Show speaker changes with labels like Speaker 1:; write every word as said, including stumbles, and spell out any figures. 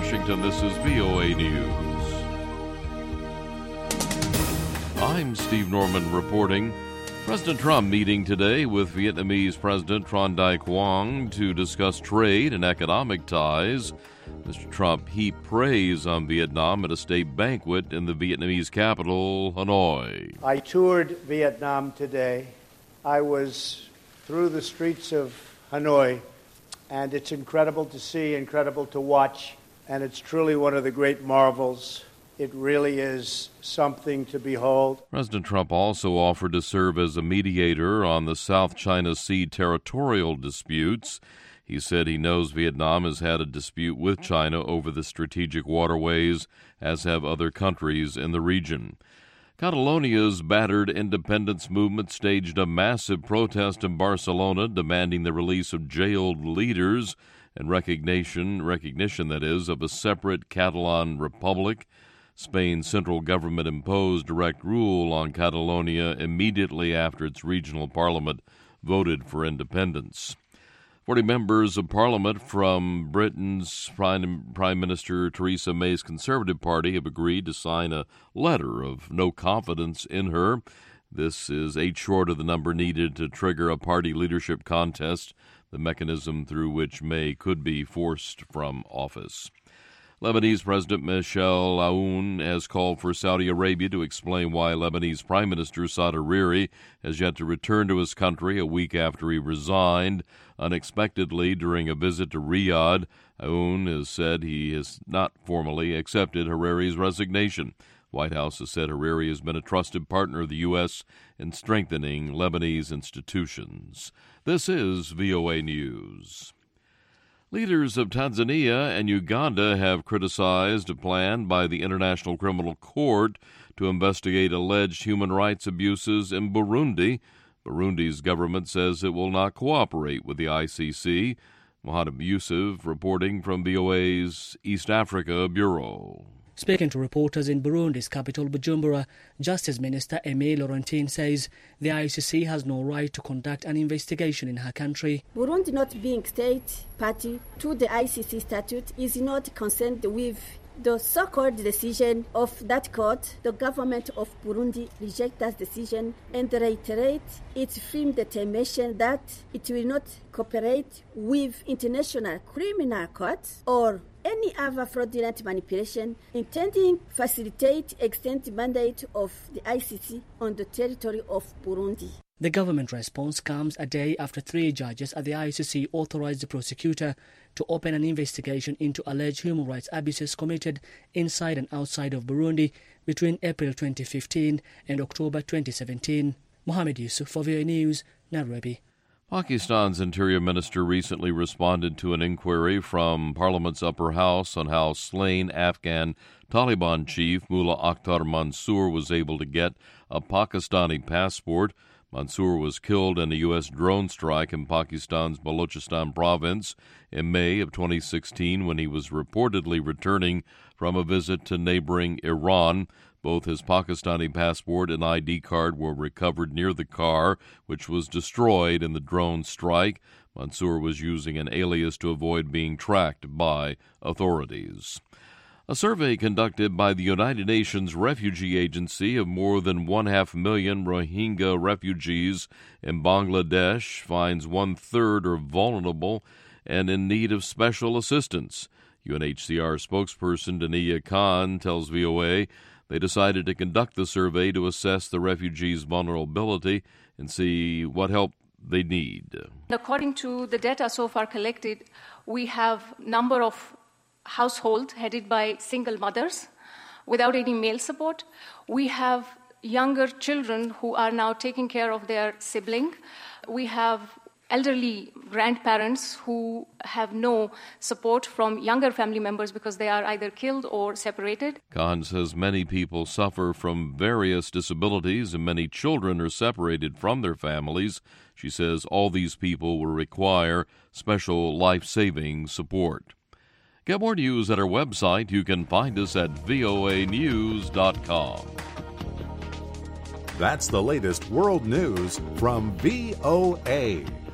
Speaker 1: Washington, this is V O A News. I'm Steve Norman reporting. President Trump meeting today with Vietnamese President Tran Dai Quang to discuss trade and economic ties. Mister Trump heaped praise on Vietnam at a state banquet in the Vietnamese capital, Hanoi.
Speaker 2: I toured Vietnam today. I was through the streets of Hanoi, and it's incredible to see, incredible to watch, and it's truly one of the great marvels. It really is something to behold.
Speaker 1: President Trump also offered to serve as a mediator on the South China Sea territorial disputes. He said he knows Vietnam has had a dispute with China over the strategic waterways, as have other countries in the region. Catalonia's battered independence movement staged a massive protest in Barcelona demanding the release of jailed leaders and recognition, recognition that is, of a separate Catalan republic. Spain's central government imposed direct rule on Catalonia immediately after its regional parliament voted for independence. Forty members of parliament from Britain's Prime, Prime Minister Theresa May's Conservative Party have agreed to sign a letter of no confidence in her. This is eight short of the number needed to trigger a party leadership contest, the mechanism through which May could be forced from office. Lebanese President Michel Aoun has called for Saudi Arabia to explain why Lebanese Prime Minister Saad Hariri has yet to return to his country a week after he resigned unexpectedly during a visit to Riyadh. Aoun has said he has not formally accepted Hariri's resignation. White House has said Hariri has been a trusted partner of the U S in strengthening Lebanese institutions. This is V O A News. Leaders of Tanzania and Uganda have criticized a plan by the International Criminal Court to investigate alleged human rights abuses in Burundi. Burundi's government says it will not cooperate with the I C C. Mohamed Yusuf reporting from V O A's East Africa Bureau.
Speaker 3: Speaking to reporters in Burundi's capital, Bujumbura, Justice Minister Aimé Laurentine says the I C C has no right to conduct an investigation in her country.
Speaker 4: Burundi, not being state party to the I C C statute, is not concerned with the so-called decision of that court. The government of Burundi rejects that decision and reiterates its firm determination that it will not cooperate with International Criminal Court or any other fraudulent manipulation intending to facilitate extend the mandate of the I C C on the territory of Burundi.
Speaker 3: The government response comes a day after three judges at the I C C authorized the prosecutor to open an investigation into alleged human rights abuses committed inside and outside of Burundi between April twenty fifteen and October twenty seventeen. Mohamed Yusuf for V O A News, Nairobi.
Speaker 1: Pakistan's Interior Minister recently responded to an inquiry from Parliament's upper house on how slain Afghan Taliban chief Mullah Akhtar Mansour was able to get a Pakistani passport. Mansour was killed in a U S drone strike in Pakistan's Balochistan province in May of twenty sixteen when he was reportedly returning from a visit to neighboring Iran. Both his Pakistani passport and I D card were recovered near the car, which was destroyed in the drone strike. Mansour was using an alias to avoid being tracked by authorities. A survey conducted by the United Nations Refugee Agency of more than one half million Rohingya refugees in Bangladesh finds one-third are vulnerable and in need of special assistance. U N H C R spokesperson Dania Khan tells V O A they decided to conduct the survey to assess the refugees' vulnerability and see what help they need.
Speaker 5: According to the data so far collected, we have number of households headed by single mothers without any male support. We have younger children who are now taking care of their sibling. We have elderly grandparents who have no support from younger family members because they are either killed or separated.
Speaker 1: Khan says many people suffer from various disabilities and many children are separated from their families. She says all these people will require special life-saving support. Get more news at our website. You can find us at V O A news dot com.
Speaker 6: That's the latest world news from V O A.